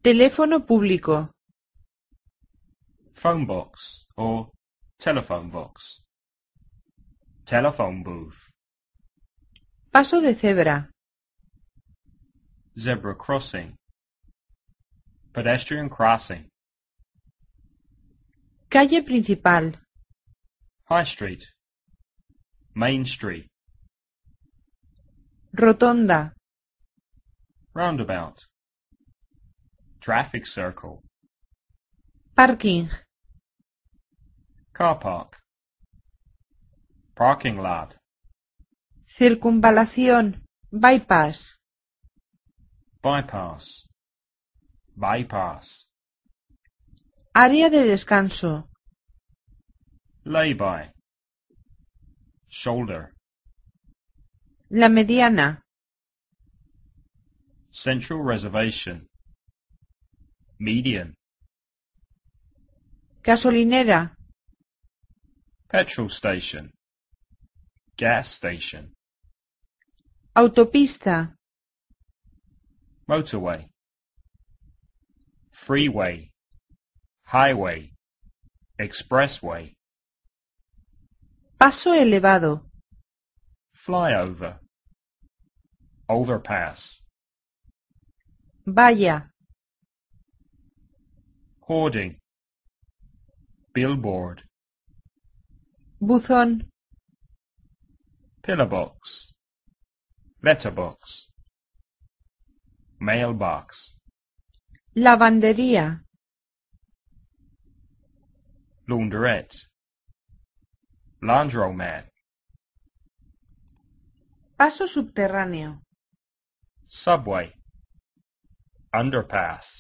Teléfono público. Phone box or telephone box. Telephone booth. Paso de cebra. Zebra crossing. Pedestrian crossing. Calle principal. High Street. Main Street. Rotonda. Roundabout. Traffic circle. Parking. Car park. Parking lot. Circunvalación. Bypass. Bypass. Bypass. Área de descanso. Lay-by. Shoulder. La mediana. Central reservation. Median. Gasolinera. Petrol station. Gas station. Autopista. Motorway. Freeway. Highway. Expressway. Paso elevado. Flyover. Overpass. Valla. Hoarding. Billboard. Buzón. Pillar box. Letterbox. Mailbox. Lavandería. Laundrette. Laundromat. Paso subterráneo. Subway. Underpass.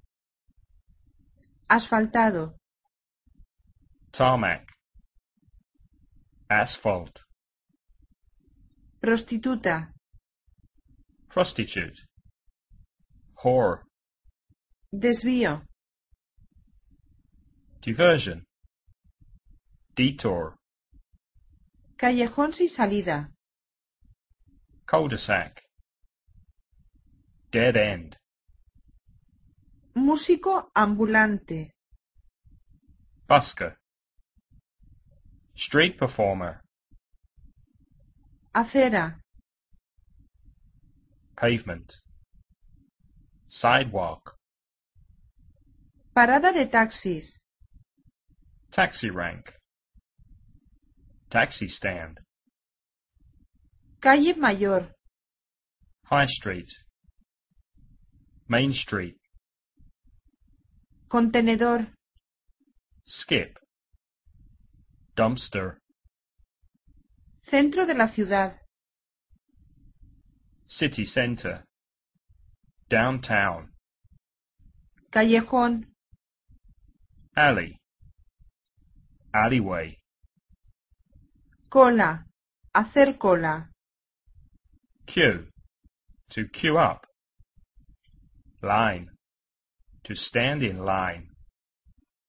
Asfaltado. Tarmac. Asphalt. Prostituta. Prostitute. Whore. Desvío. Diversion. Detour. Callejón sin salida. Cul-de-sac. Dead end. Músico ambulante. Busker. Street performer. Acera. Pavement. Sidewalk. Parada de taxis. Taxi rank. Taxi stand. Calle Mayor. High Street. Main Street. Contenedor. Skip. Dumpster. Centro de la ciudad. City center. Downtown. Callejón. Alley. Alleyway. Cola. Hacer cola. Queue. To queue up. Line. To stand in line.